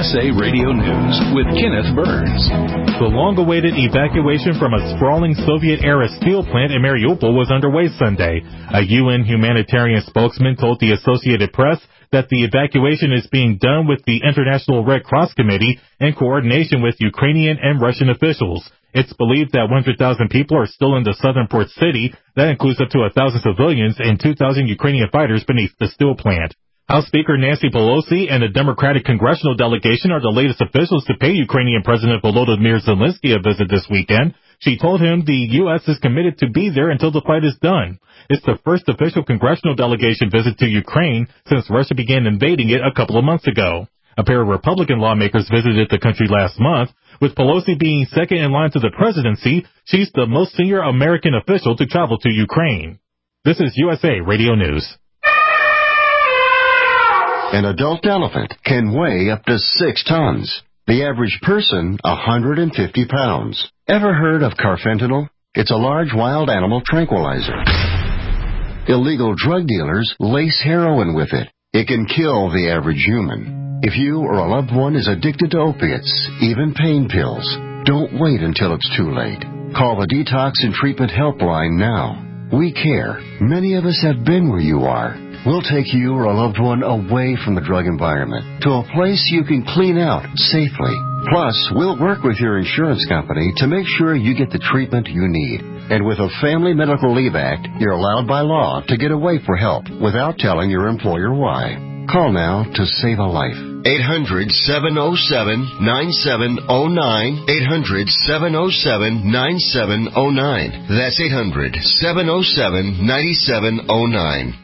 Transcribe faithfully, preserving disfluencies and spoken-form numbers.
S A Radio News with Kenneth Burns. The long-awaited evacuation from a sprawling Soviet-era steel plant in Mariupol was underway Sunday. A U N humanitarian spokesman told the Associated Press that the evacuation is being done with the International Red Cross Committee in coordination with Ukrainian and Russian officials. It's believed that one hundred thousand people are still in the southern port city. That includes up to one thousand civilians and two thousand Ukrainian fighters beneath the steel plant. House Speaker Nancy Pelosi and the Democratic congressional delegation are the latest officials to pay Ukrainian President Volodymyr Zelensky a visit this weekend. She told him the U S is committed to be there until the fight is done. It's the first official congressional delegation visit to Ukraine since Russia began invading it a couple of months ago. A pair of Republican lawmakers visited the country last month. With Pelosi being second in line to the presidency, she's the most senior American official to travel to Ukraine. This is U S A Radio News. An adult elephant can weigh up to six tons. The average person, one hundred fifty pounds. Ever heard of carfentanil? It's a large wild animal tranquilizer. Illegal drug dealers lace heroin with it. It can kill the average human. If you or a loved one is addicted to opiates, even pain pills, don't wait until it's too late. Call the Detox and Treatment Helpline now. We care. Many of us have been where you are. We'll take you or a loved one away from the drug environment to a place you can clean out safely. Plus, we'll work with your insurance company to make sure you get the treatment you need. And with a Family Medical Leave Act, you're allowed by law to get away for help without telling your employer why. Call now to save a life. eight hundred, seven oh seven, nine seven oh nine. eight hundred, seven oh seven, nine seven oh nine. That's eight hundred, seven oh seven, nine seven oh nine.